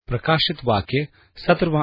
प्रकाशित वाक्य 17वां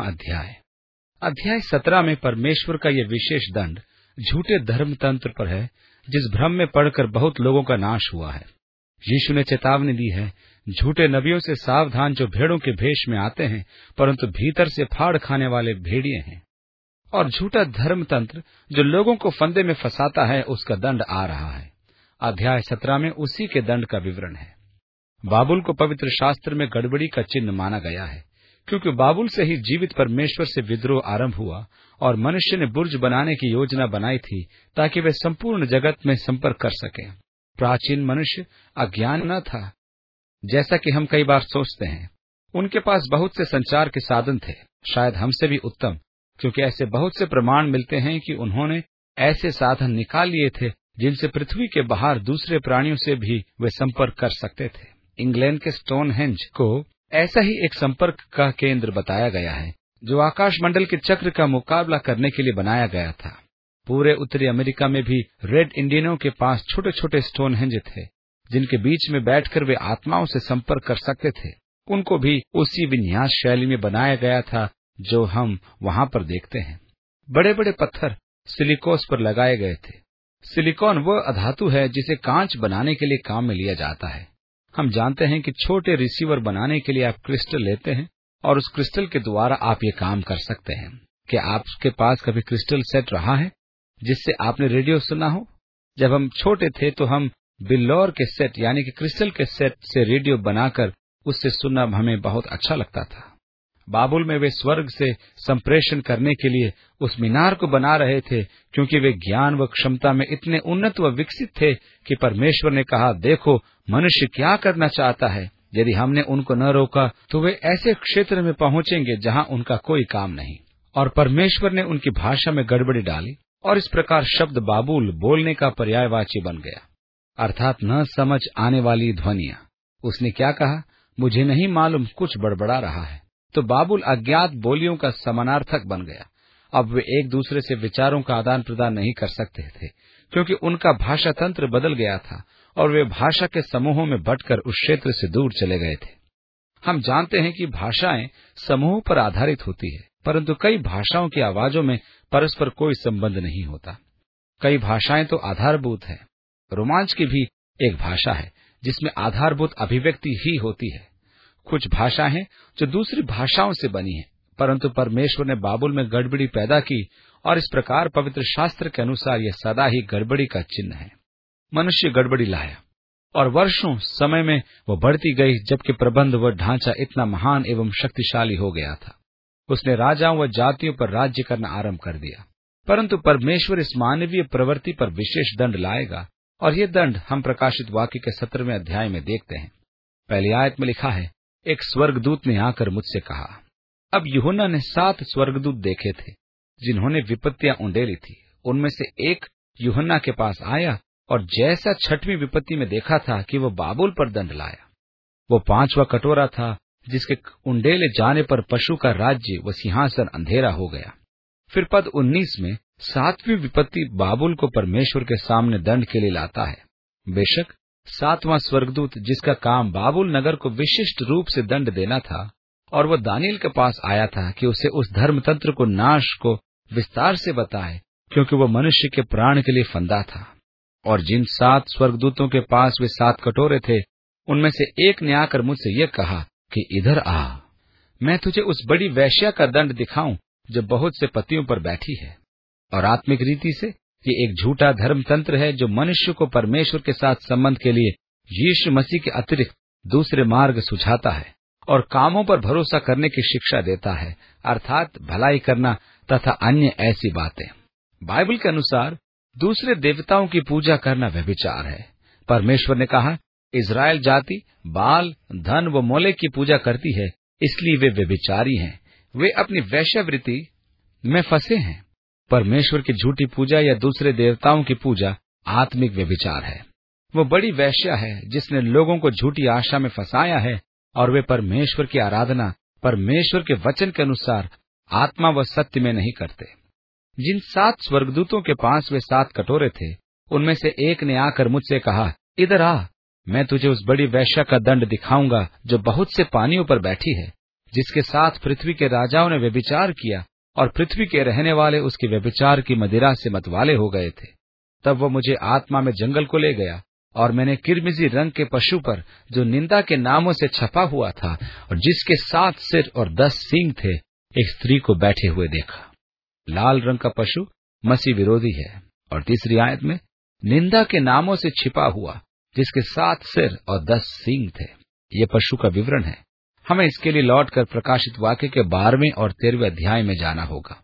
अध्याय 17 में परमेश्वर का यह विशेष दंड झूठे धर्म तंत्र पर है, जिस भ्रम में पड़कर बहुत लोगों का नाश हुआ है। यीशु ने चेतावनी दी है, झूठे नबियों से सावधान, जो भेड़ों के भेष में आते हैं परंतु भीतर से फाड़ खाने वाले भेड़िए हैं। और झूठा धर्म तंत्र जो लोगों को फंदे में फंसाता है, उसका दंड आ रहा है। अध्याय 17 में उसी के दंड का विवरण है। बाबुल को पवित्र शास्त्र में गड़बड़ी का चिन्ह माना गया है, क्योंकि बाबुल से ही जीवित परमेश्वर से विद्रोह आरंभ हुआ और मनुष्य ने बुर्ज बनाने की योजना बनाई थी ताकि वे संपूर्ण जगत में संपर्क कर सकें। प्राचीन मनुष्य अज्ञान न था, जैसा कि हम कई बार सोचते हैं। उनके पास बहुत से संचार के साधन थे, शायद हमसे भी उत्तम, क्योंकि ऐसे बहुत से प्रमाण मिलते हैं कि उन्होंने ऐसे साधन निकाल लिए थे जिनसे पृथ्वी के बाहर दूसरे प्राणियों से भी वे संपर्क कर सकते थे। इंग्लैंड के स्टोनहेंज को ऐसा ही एक संपर्क का केंद्र बताया गया है, जो आकाशमंडल के चक्र का मुकाबला करने के लिए बनाया गया था। पूरे उत्तरी अमेरिका में भी रेड इंडियनों के पास छोटे छोटे स्टोनहेंज थे, जिनके बीच में बैठकर वे आत्माओं से संपर्क कर सकते थे। उनको भी उसी विन्यास शैली में बनाया गया था जो हम वहां पर देखते हैं। बड़े बड़े पत्थर सिलिकोस पर लगाए गए थे। सिलिकॉन वह अधातु है जिसे कांच बनाने के लिए काम में लिया जाता है। हम जानते हैं कि छोटे रिसीवर बनाने के लिए आप क्रिस्टल लेते हैं और उस क्रिस्टल के द्वारा आप ये काम कर सकते हैं। क्या आपके पास कभी क्रिस्टल सेट रहा है जिससे आपने रेडियो सुना हो? जब हम छोटे थे तो हम बिल्लौर के सेट यानी कि क्रिस्टल के सेट से रेडियो बनाकर उससे सुनना हमें बहुत अच्छा लगता था। बाबुल में वे स्वर्ग से संप्रेषण करने के लिए उस मीनार को बना रहे थे, क्योंकि वे ज्ञान व क्षमता में इतने उन्नत व विकसित थे कि परमेश्वर ने कहा, देखो मनुष्य क्या करना चाहता है। यदि हमने उनको न रोका तो वे ऐसे क्षेत्र में पहुंचेंगे जहां उनका कोई काम नहीं। और परमेश्वर ने उनकी भाषा में गड़बड़ी डाली और इस प्रकार शब्द बाबुल बोलने का पर्यायवाची बन गया, अर्थात न समझ आने वाली ध्वनियां। उसने क्या कहा? मुझे नहीं मालूम, कुछ बड़बड़ा रहा है। तो बाबुल अज्ञात बोलियों का समानार्थक बन गया। अब वे एक दूसरे से विचारों का आदान प्रदान नहीं कर सकते थे, क्योंकि उनका भाषा तंत्र बदल गया था और वे भाषा के समूहों में बंटकर उस क्षेत्र से दूर चले गए थे। हम जानते हैं कि भाषाएं समूहों पर आधारित होती है, परंतु कई भाषाओं की आवाजों में परस्पर कोई संबंध नहीं होता। कई भाषाएं तो आधारभूत है। रोमांच की भी एक भाषा है जिसमें आधारभूत अभिव्यक्ति ही होती है। कुछ भाषा हैं जो दूसरी भाषाओं से बनी है, परंतु परमेश्वर ने बाबुल में गड़बड़ी पैदा की और इस प्रकार पवित्र शास्त्र के अनुसार यह सदा ही गड़बड़ी का चिन्ह है। मनुष्य गड़बड़ी लाया और वर्षों समय में वो बढ़ती गई, जबकि प्रबंध व ढांचा इतना महान एवं शक्तिशाली हो गया था। उसने राजाओं व जातियों पर राज्य करना आरंभ कर दिया। परंतु परमेश्वर इस मानवीय प्रवृत्ति पर विशेष दंड लाएगा, और ये दंड हम प्रकाशित वाक्य के 17वें अध्याय में देखते हैं। पहली आयत में लिखा है, एक स्वर्गदूत ने आकर मुझसे कहा। अब यूहन्ना ने 7 स्वर्गदूत देखे थे जिन्होंने विपत्तियां उंडेली थी। उनमें से एक यूहन्ना के पास आया और जैसा 6वीं विपत्ति में देखा था कि वो बाबुल पर दंड लाया। वो 5वां कटोरा था जिसके उंडेले जाने पर पशु का राज्य व सिंहासन अंधेरा हो गया। फिर पद 19 में 7वीं विपत्ति बाबुल को परमेश्वर के सामने दंड के लिए लाता है। बेशक 7वां स्वर्गदूत, जिसका काम बाबुल नगर को विशिष्ट रूप से दंड देना था, और वह दानियल के पास आया था कि उसे उस धर्मतंत्र को नाश को विस्तार से बताए, क्योंकि वह मनुष्य के प्राण के लिए फंदा था। और जिन 7 स्वर्गदूतों के पास वे 7 कटोरे थे, उनमें से एक ने आकर मुझसे यह कहा कि इधर आ, मैं तुझे उस बड़ी वेश्या का दंड दिखाऊं जो बहुत से पतियों पर बैठी है। और आत्मिक रीति से ये एक झूठा धर्मतंत्र है जो मनुष्य को परमेश्वर के साथ संबंध के लिए यीशु मसीह के अतिरिक्त दूसरे मार्ग सुझाता है और कामों पर भरोसा करने की शिक्षा देता है, अर्थात भलाई करना तथा अन्य ऐसी बातें। बाइबल के अनुसार दूसरे देवताओं की पूजा करना व्यभिचार है। परमेश्वर ने कहा, इस्राएल जाति बाल, धन व मोलेक की पूजा करती है, इसलिए वे व्यभिचारी हैं। वे अपनी वैश्यावृत्ति में फंसे हैं। परमेश्वर की झूठी पूजा या दूसरे देवताओं की पूजा आत्मिक व्यभिचार है। वो बड़ी वैश्या है जिसने लोगों को झूठी आशा में फंसाया है, और वे परमेश्वर की आराधना परमेश्वर के वचन के अनुसार आत्मा व सत्य में नहीं करते। जिन 7 स्वर्गदूतों के पास वे 7 कटोरे थे, उनमें से एक ने आकर मुझसे कहा, इधर आ, मैं तुझे उस बड़ी वैश्या का दंड दिखाऊंगा जो बहुत से पानियों पर बैठी है, जिसके साथ पृथ्वी के राजाओं ने व्यभिचार किया और पृथ्वी के रहने वाले उसके व्यभिचार की मदिरा से मतवाले हो गए थे। तब वो मुझे आत्मा में जंगल को ले गया और मैंने किरमिजी रंग के पशु पर, जो निंदा के नामों से छपा हुआ था और जिसके 7 सिर और 10 सींग थे, एक स्त्री को बैठे हुए देखा। लाल रंग का पशु मसीह विरोधी है। और तीसरी आयत में निंदा के नामों से छिपा हुआ, जिसके 7 सिर और 10 सींग थे। ये पशु का विवरण है। हमें इसके लिए लौटकर प्रकाशित वाक्य के 12वें और 13वें अध्याय में जाना होगा।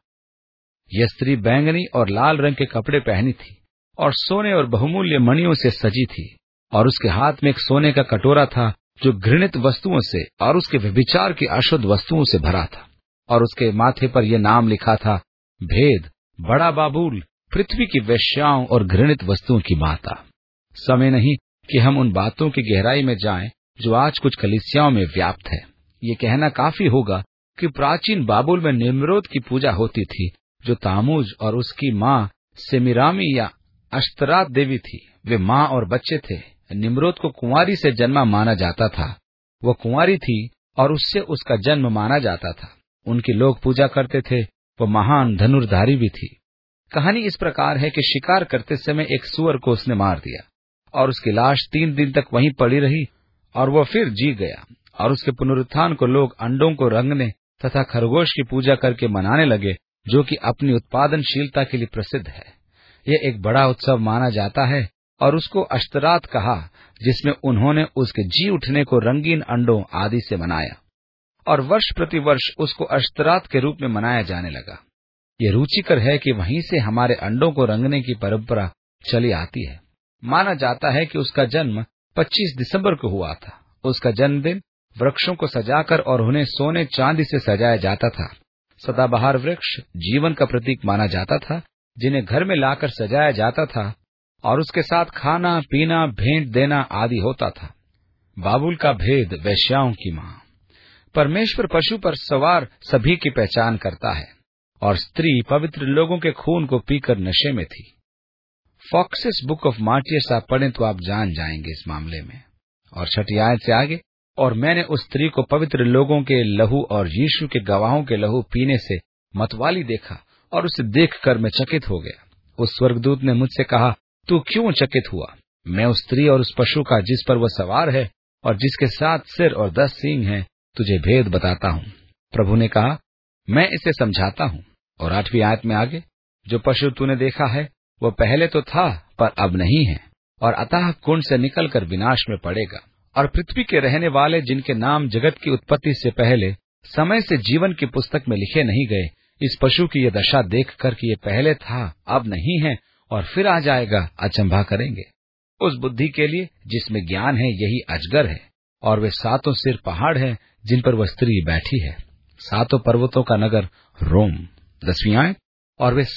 यह स्त्री बैंगनी और लाल रंग के कपड़े पहनी थी और सोने और बहुमूल्य मणियों से सजी थी, और उसके हाथ में एक सोने का कटोरा था जो घृणित वस्तुओं से और उसके व्यभिचार की अशुद्ध वस्तुओं से भरा था। और उसके माथे पर यह नाम लिखा था, भेद, बड़ा बाबुल, पृथ्वी की वेश्याओं और घृणित वस्तुओं की माता। समय नहीं कि हम उन बातों की गहराई में जाएं जो आज कुछ कलीसियाओं में व्याप्त है। ये कहना काफी होगा कि प्राचीन बाबुल में निम्रोद की पूजा होती थी, जो तामूज और उसकी माँ सेमिरामी या अश्तरात देवी थी। वे माँ और बच्चे थे। निम्रोद को कुंवारी से जन्मा माना जाता था। वह कुंवारी थी और उससे उसका जन्म माना जाता था। उनके लोग पूजा करते थे। वह महान धनुर्धारी भी थी। कहानी इस प्रकार है कि शिकार करते समय एक सूअर को उसने मार दिया और उसकी लाश 3 दिन तक वहीं पड़ी रही और वह फिर जी गया। और उसके पुनरुत्थान को लोग अंडों को रंगने तथा खरगोश की पूजा करके मनाने लगे, जो कि अपनी उत्पादनशीलता के लिए प्रसिद्ध है। यह एक बड़ा उत्सव माना जाता है और उसको अश्तरात कहा, जिसमें उन्होंने उसके जी उठने को रंगीन अंडों आदि से मनाया और वर्ष प्रति वर्ष उसको अश्तरात के रूप में मनाया जाने लगा। ये रुचिकर है कि वहीं से हमारे अंडों को रंगने की परंपरा चली आती है। माना जाता है कि उसका जन्म 25 दिसंबर को हुआ था। उसका जन्मदिन वृक्षों को सजाकर और उन्हें सोने चांदी से सजाया जाता था। सदाबहार वृक्ष जीवन का प्रतीक माना जाता था, जिन्हें घर में लाकर सजाया जाता था और उसके साथ खाना पीना, भेंट देना आदि होता था। बाबुल का भेद, वेश्याओं की मां। परमेश्वर पशु पर सवार सभी की पहचान करता है और स्त्री पवित्र लोगों के खून को पीकर नशे में थी। फॉक्सिस बुक ऑफ मार्टियर्स आप पढ़ें तो आप जान जाएंगे इस मामले में। और 6 आयत से आगे, और मैंने उस स्त्री को पवित्र लोगों के लहू और यीशु के गवाहों के लहू पीने से मतवाली देखा और उसे देखकर मैं चकित हो गया। उस स्वर्गदूत ने मुझसे कहा, तू क्यों चकित हुआ? मैं उस स्त्री और उस पशु का जिस पर वह सवार है और जिसके 7 सिर और 10 सींग हैं, तुझे भेद बताता हूँ। प्रभु ने कहा, मैं इसे समझाता हूँ। और 8वीं आयत में आगे, जो पशु तूने देखा है वह पहले तो था पर अब नहीं है, और अतः कुंड से निकलकर विनाश में पड़ेगा। और पृथ्वी के रहने वाले जिनके नाम जगत की उत्पत्ति से पहले समय से जीवन की पुस्तक में लिखे नहीं गए, इस पशु की यह दशा देखकर कि ये पहले था अब नहीं है और फिर आ जाएगा, अचंभा करेंगे। उस बुद्धि के लिए जिसमें ज्ञान है यही अजगर है, और वे 7 सिर पहाड़ हैं जिन पर वह स्त्री बैठी है। 7 पर्वतों का नगर रोम। 10वीं आयत, और वे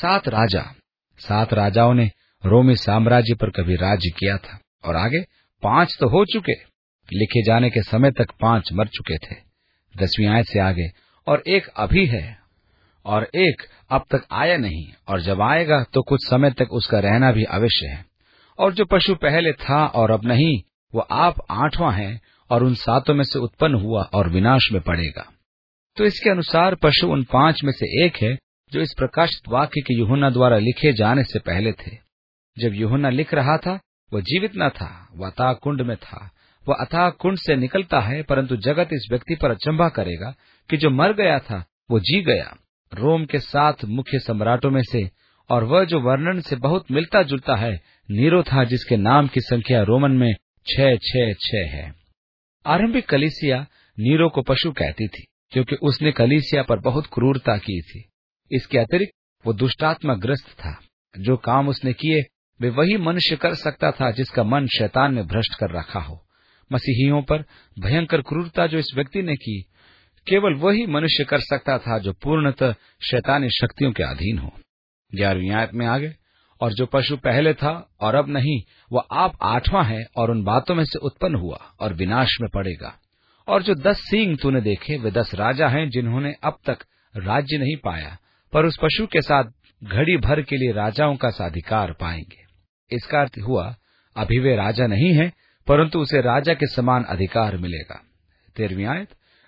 7 राजाओं ने रोमी साम्राज्य पर कभी राज्य किया था। और आगे 5 तो हो चुके, लिखे जाने के समय तक 5 मर चुके थे। 10वीं आयत से आगे, और एक अभी है और एक अब तक आया नहीं, और जब आएगा तो कुछ समय तक उसका रहना भी अवश्य है। और जो पशु पहले था और अब नहीं, वो आप 8वां है और उन 7 में से उत्पन्न हुआ और विनाश में पड़ेगा। तो इसके अनुसार पशु उन 5 में से एक है जो इस प्रकाशित वाक्य के यूहन्ना द्वारा लिखे जाने से पहले थे। जब यूहन्ना लिख रहा था वह जीवित न था, वह अथाह कुंड में था। वह अथाह कुंड से निकलता है, परंतु जगत इस व्यक्ति पर अचंभा करेगा कि जो मर गया था वो जी गया, रोम के 7 मुख्य सम्राटों में से। और वह जो वर्णन से बहुत मिलता जुलता है, नीरो था, जिसके नाम की संख्या रोमन में 666 है। आरंभिक कलीसिया नीरो को पशु कहती थी, क्योंकि उसने कलीसिया पर बहुत क्रूरता की थी। इसके अतिरिक्त वो दुष्टात्मा ग्रस्त था। जो काम उसने किए वे वही मनुष्य कर सकता था जिसका मन शैतान ने भ्रष्ट कर रखा हो। मसीहियों पर भयंकर क्रूरता जो इस व्यक्ति ने की, केवल वही मनुष्य कर सकता था जो पूर्णतः शैतानी शक्तियों के अधीन हो। 11वीं आयत में आगे, और जो पशु पहले था और अब नहीं, वह आप 8वां है और उन बातों में से उत्पन्न हुआ और विनाश में पड़ेगा। और जो 10 सींग तूने देखे वे 10 राजा हैं जिन्होंने अब तक राज्य नहीं पाया, पर उस पशु के साथ घड़ी भर के लिए राजाओं का साधिकार पाएंगे। इसका अर्थ हुआ अभी वे राजा नहीं है, परंतु उसे राजा के समान अधिकार मिलेगा। 13वीं आयत,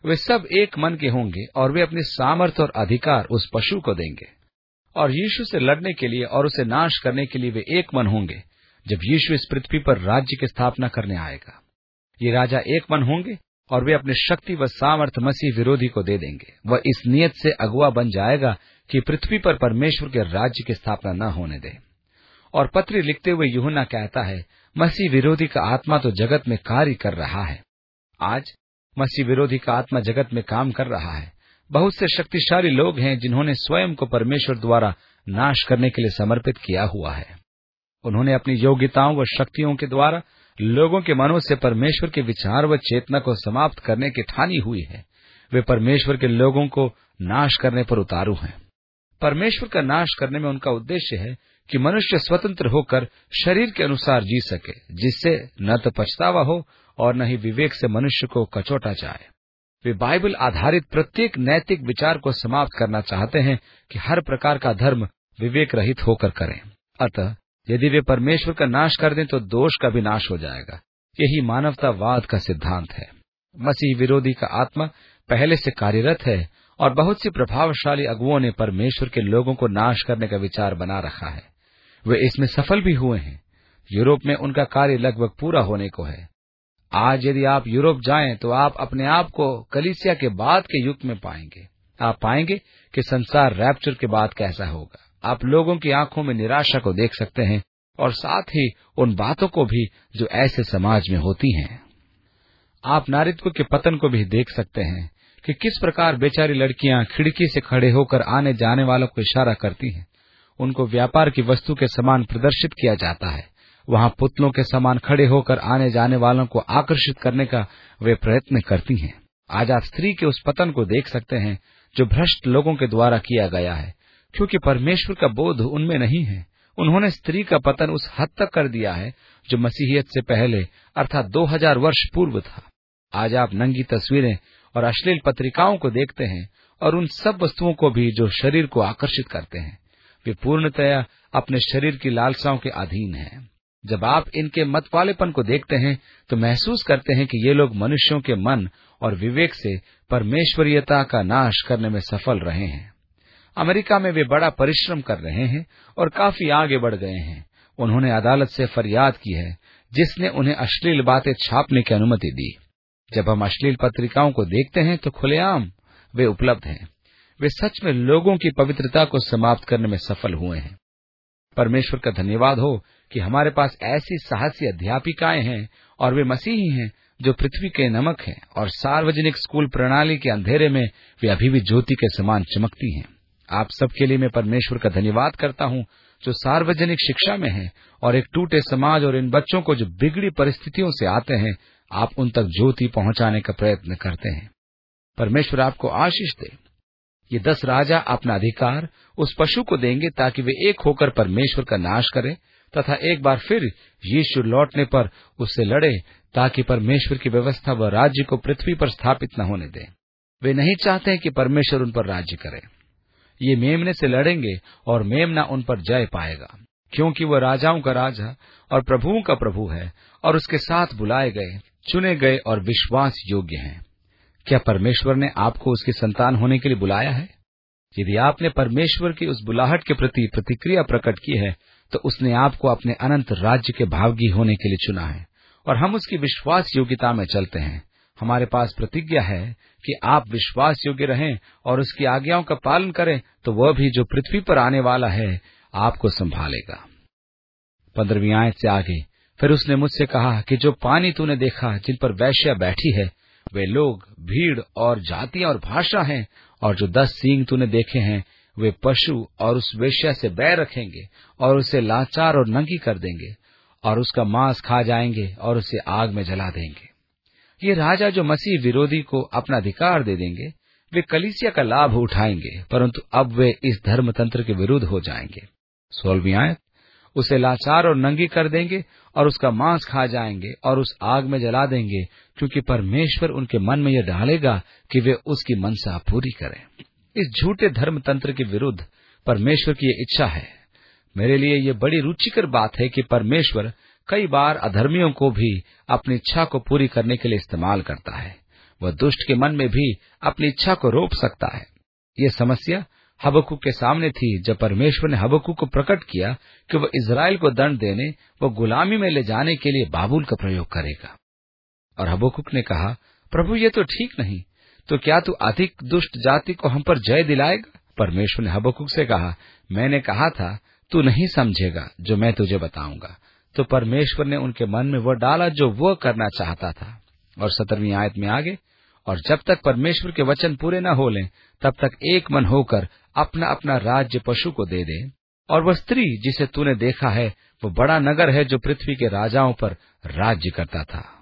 वे सब एक मन के होंगे और वे अपनी सामर्थ और अधिकार उस पशु को देंगे और यीशु से लड़ने के लिए और उसे नाश करने के लिए वे एक मन होंगे जब यीशु इस पृथ्वी पर राज्य की स्थापना करने आएगा। ये राजा एक मन होंगे और वे अपनी शक्ति व सामर्थ मसीह विरोधी को दे देंगे। वह इस नियत से अगुआ बन जाएगा कि पृथ्वी पर परमेश्वर के राज्य की स्थापना न होने दे। और पत्री लिखते हुए यूहन्ना कहता है, मसीह विरोधी का आत्मा तो जगत में कार्य कर रहा है। आज मसीह विरोधी का आत्मा जगत में काम कर रहा है। बहुत से शक्तिशाली लोग हैं जिन्होंने स्वयं को परमेश्वर द्वारा नाश करने के लिए समर्पित किया हुआ है। उन्होंने अपनी योग्यताओं व शक्तियों के द्वारा लोगों के मनों से परमेश्वर के विचार व चेतना को समाप्त करने की ठानी हुई है। वे परमेश्वर के लोगों को नाश करने पर उतारू हैं। परमेश्वर का नाश करने में उनका उद्देश्य है कि मनुष्य स्वतंत्र होकर शरीर के अनुसार जी सके, जिससे न तो पछतावा हो और न ही विवेक से मनुष्य को कचोटा जाए। वे बाइबल आधारित प्रत्येक नैतिक विचार को समाप्त करना चाहते हैं कि हर प्रकार का धर्म विवेक रहित होकर करें। अतः यदि वे परमेश्वर का नाश कर दें तो दोष का भी नाश हो जाएगा। यही मानवतावाद का सिद्धांत है। मसीह विरोधी का आत्मा पहले से कार्यरत है और बहुत सी प्रभावशाली अगुओं ने परमेश्वर के लोगों को नाश करने का विचार बना रखा है। वे इसमें सफल भी हुए हैं। यूरोप में उनका कार्य लगभग पूरा होने को है। आज यदि आप यूरोप जाएं तो आप अपने आप को कलीसिया के बाद के युग में पाएंगे। आप पाएंगे कि संसार रैप्चर के बाद कैसा होगा। आप लोगों की आंखों में निराशा को देख सकते हैं और साथ ही उन बातों को भी जो ऐसे समाज में होती हैं। आप नारीत्व के पतन को भी देख सकते हैं कि किस प्रकार बेचारी लड़कियां खिड़की से खड़े होकर आने जाने वालों को इशारा करती हैं। उनको व्यापार की वस्तु के समान प्रदर्शित किया जाता है। वहां पुतलों के समान खड़े होकर आने जाने वालों को आकर्षित करने का वे प्रयत्न करती हैं। आज आप स्त्री के उस पतन को देख सकते हैं जो भ्रष्ट लोगों के द्वारा किया गया है, क्योंकि परमेश्वर का बोध उनमें नहीं है। उन्होंने स्त्री का पतन उस हद तक कर दिया है जो मसीहियत से पहले अर्थात 2000 वर्ष पूर्व था। आज आप नंगी तस्वीरें और अश्लील पत्रिकाओं को देखते हैं और उन सब वस्तुओं को भी जो शरीर को आकर्षित करते हैं। वे पूर्णतया अपने शरीर की लालसाओं के अधीन हैं। जब आप इनके मतवालेपन को देखते हैं तो महसूस करते हैं कि ये लोग मनुष्यों के मन और विवेक से परमेश्वरीयता का नाश करने में सफल रहे हैं। अमेरिका में वे बड़ा परिश्रम कर रहे हैं और काफी आगे बढ़ गए हैं। उन्होंने अदालत से फरियाद की है जिसने उन्हें अश्लील बातें छापने की अनुमति दी। जब हम अश्लील पत्रिकाओं को देखते हैं तो खुलेआम वे उपलब्ध हैं। वे सच में लोगों की पवित्रता को समाप्त करने में सफल हुए हैं। परमेश्वर का धन्यवाद हो कि हमारे पास ऐसी साहसी अध्यापिकाएं हैं और वे मसीही हैं जो पृथ्वी के नमक हैं और सार्वजनिक स्कूल प्रणाली के अंधेरे में वे अभी भी ज्योति के समान चमकती हैं। आप सबके लिए मैं परमेश्वर का धन्यवाद करता हूं जो सार्वजनिक शिक्षा में हैं और एक टूटे समाज और इन बच्चों को जो बिगड़ी परिस्थितियों से आते हैं, आप उन तक ज्योति पहुंचाने का प्रयत्न करते हैं। परमेश्वर आपको आशीष दे। ये 10 राजा अपना अधिकार उस पशु को देंगे ताकि वे एक होकर परमेश्वर का नाश करें तथा एक बार फिर यीशु लौटने पर उससे लड़े ताकि परमेश्वर की व्यवस्था व राज्य को पृथ्वी पर स्थापित न होने दें। वे नहीं चाहते हैं कि परमेश्वर उन पर राज्य करे। ये मेमने से लड़ेंगे और मेमना उन पर जय पाएगा, क्योंकि वह राजाओं का राजा और प्रभुओं का प्रभु है और उसके साथ बुलाए गए, चुने गए और विश्वास योग्य हैं। क्या परमेश्वर ने आपको उसकी संतान होने के लिए बुलाया है? यदि आपने परमेश्वर की उस बुलाहट के प्रति प्रतिक्रिया प्रकट की है तो उसने आपको अपने अनंत राज्य के भागी होने के लिए चुना है और हम उसकी विश्वास योग्यता में चलते हैं। हमारे पास प्रतिज्ञा है कि आप विश्वास योग्य रहें और उसकी आज्ञाओं का पालन करें तो वह भी जो पृथ्वी पर आने वाला है आपको संभालेगा। 15वीं आयत से आगे, फिर उसने मुझसे कहा कि जो पानी तूने देखा जिन पर वेश्या बैठी है वे लोग, भीड़ और जातियां और भाषा हैं, और जो 10 सींग तूने देखे हैं वे पशु और उस वेश्या से बैर रखेंगे और उसे लाचार और नंगी कर देंगे और उसका मांस खा जाएंगे और उसे आग में जला देंगे। ये राजा जो मसीह विरोधी को अपना अधिकार दे देंगे वे कलीसिया का लाभ उठाएंगे, परंतु अब वे इस धर्मतंत्र के विरुद्ध हो जाएंगे। 16वीं आयत, उसे लाचार और नंगी कर देंगे और उसका मांस खा जाएंगे और उस आग में जला देंगे, क्योंकि परमेश्वर उनके मन में यह डालेगा कि वे उसकी मनसा पूरी करें। इस झूठे धर्मतंत्र के विरुद्ध परमेश्वर की ये इच्छा है। मेरे लिए ये बड़ी रुचिकर बात है कि परमेश्वर कई बार अधर्मियों को भी अपनी इच्छा को पूरी करने के लिए इस्तेमाल करता है। वह दुष्ट के मन में भी अपनी इच्छा को रोक सकता है। ये समस्या हबक्कुक के सामने थी जब परमेश्वर ने हबक्कुक को प्रकट किया कि वह इज़राइल को दंड देने व गुलामी में ले जाने के लिए बाबुल का प्रयोग करेगा। और हबक्कुक ने कहा, प्रभु ये तो ठीक नहीं, तो क्या तू अधिक दुष्ट जाति को हम पर जय दिलाएगा? परमेश्वर ने हबक्कुक से कहा, मैंने कहा था तू नहीं समझेगा जो मैं तुझे बताऊंगा। तो परमेश्वर ने उनके मन में वह डाला जो वह करना चाहता था। और 17वीं आयत में आगे, और जब तक परमेश्वर के वचन पूरे न हो लें तब तक एक मन होकर अपना अपना राज्य पशु को दे दे। और वह स्त्री जिसे तूने देखा है वो बड़ा नगर है जो पृथ्वी के राजाओं पर राज्य करता था।